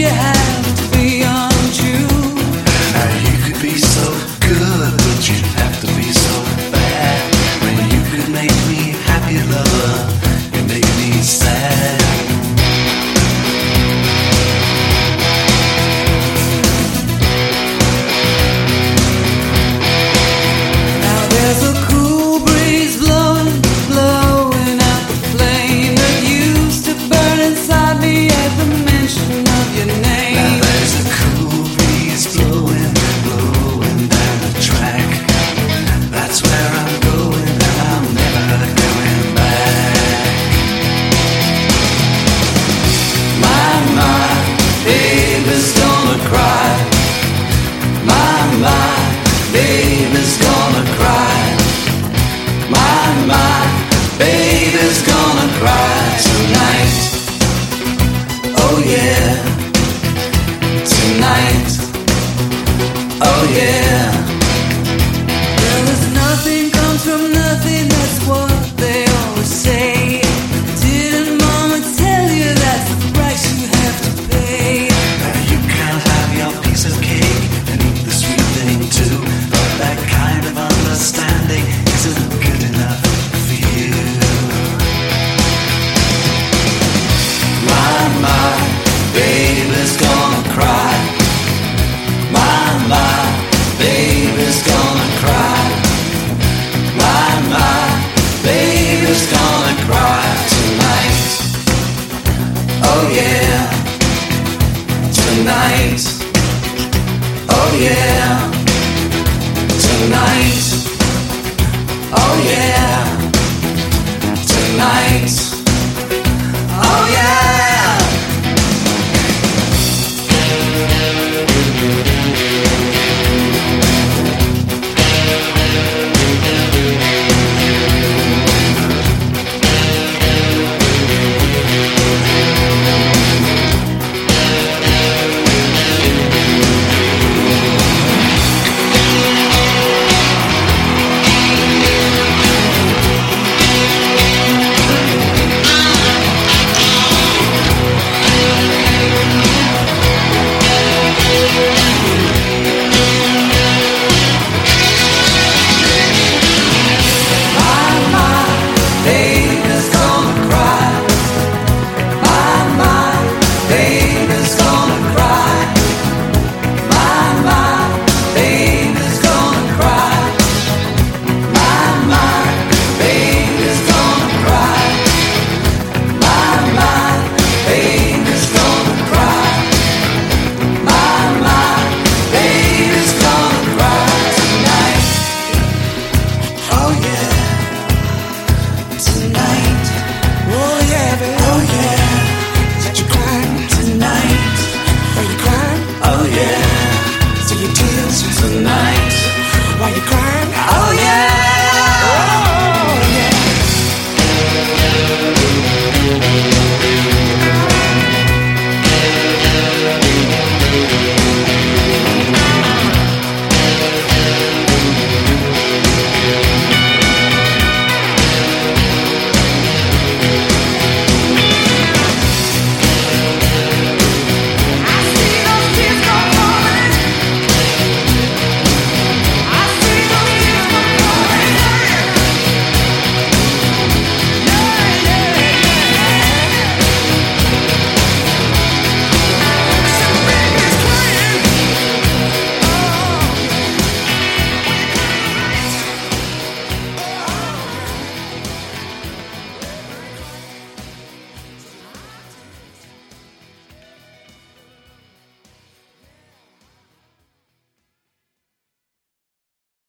you have to be untrue? Now you could be so good, but you'd have to be so bad. When you could make me happy, lover, you make me sad. Now there's a cool breeze blowing, blowing out the flame that used to burn inside me at the mention of your name. Now there's a cool breeze blowing, blowing down the track. That's where I'm going, and I'm never going back. My, baby's gonna cry. My, baby's gonna cry. My, baby's gonna cry tonight. Oh yeah, tonight. Oh yeah. Well, there's nothing comes from nothing, that's what they always say. Didn't mama tell you that's the price you have to pay? Now you can't have your piece of cake and eat the sweet thing too, but that kind of understanding isn't good enough for you. My, baby's gonna cry. My, baby's gonna cry. My, baby's gonna cry tonight. Oh yeah, tonight. Oh yeah, tonight. Oh yeah, tonight.